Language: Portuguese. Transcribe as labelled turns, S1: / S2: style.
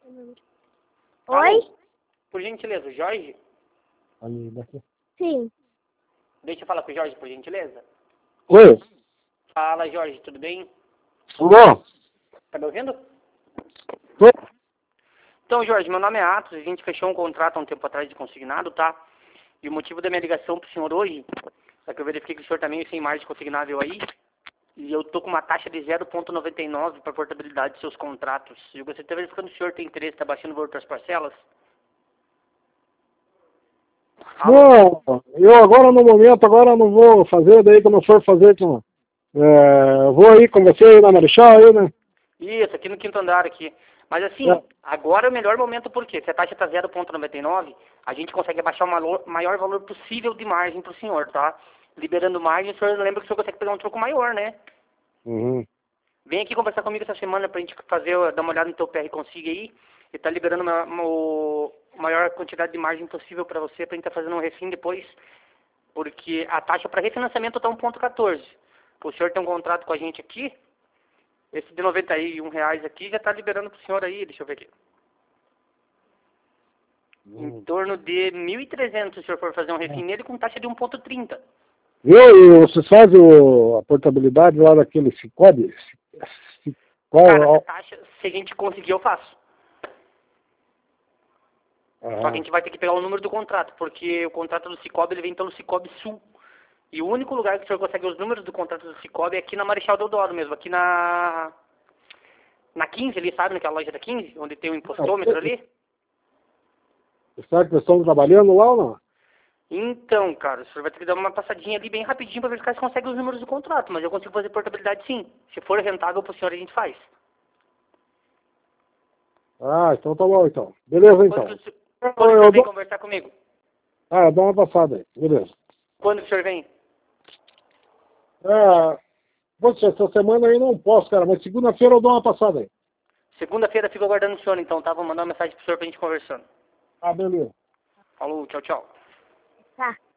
S1: Oi?
S2: Alô? Por gentileza, Jorge?
S3: Ali daqui.
S1: Sim.
S2: Deixa eu falar com o Jorge, por gentileza.
S3: Oi,
S2: Fala, Jorge, tudo bem?
S3: tudo bom?
S2: Tá me ouvindo?
S3: Tô.
S2: Então, Jorge, meu nome é Atos, a gente fechou um contrato há um tempo atrás de consignado, tá? E o motivo da minha ligação pro senhor hoje é que eu verifiquei que o senhor tá meio sem margem consignável aí, e eu tô com uma taxa de 0,99 para portabilidade de seus contratos. E eu gostaria de estar verificando se o senhor tem interesse, tá baixando o valor das parcelas? Alô?
S3: Não, eu agora no momento, agora não vou fazer, daí quando eu for fazer, eu vou aí com você aí na Marechal aí, né?
S2: Isso, aqui no quinto andar aqui. Mas assim,
S3: É.
S2: agora é o melhor momento porque se a taxa está 0,99, a gente consegue abaixar o maior valor possível de margem para o senhor, tá? Liberando margem, o senhor lembra que o senhor consegue pegar um troco maior, né?
S3: Uhum.
S2: Vem aqui conversar comigo essa semana pra gente dar uma olhada no teu PR Consiga aí e tá liberando a maior quantidade de margem possível para você, pra gente tá fazendo um refim depois, porque a taxa para refinanciamento tá 1,14. O senhor tem um contrato com a gente aqui, esse de R$ 91 aqui já tá liberando pro senhor aí, deixa eu ver aqui. Em torno de 1.300 se o senhor for fazer um refim nele com taxa de 1,30.
S3: E você faz a portabilidade lá daquele Cicobi?
S2: Cara, essa
S3: Qual?
S2: taxa, se a gente conseguir, eu faço. Só que a
S3: Aham.
S2: gente vai ter que pegar o número do contrato, porque o contrato do Cicobi ele vem pelo Cicobi Sul. E o único lugar que o senhor consegue os números do contrato do Cicobi é aqui na Marechal Deodoro mesmo, aqui na 15 ali, sabe, naquela loja da 15, onde tem o impostômetro ali.
S3: Será que vocês estão trabalhando lá ou não?
S2: Então, cara, o senhor vai ter que dar uma passadinha ali bem rapidinho pra verificar se consegue os números do contrato, mas eu consigo fazer portabilidade sim. Se for rentável pro senhor, a gente faz.
S3: Ah, então tá bom então. Beleza então.
S2: Quando o senhor vem conversar comigo?
S3: Eu dou uma passada aí, beleza.
S2: Quando o senhor vem?
S3: Poxa, essa semana aí não posso, cara, mas segunda-feira eu dou uma passada aí.
S2: Segunda-feira fico aguardando o senhor então, tá? Vou mandar uma mensagem pro senhor pra gente conversando.
S3: Ah, beleza.
S2: Falou, tchau, tchau.
S1: Tá.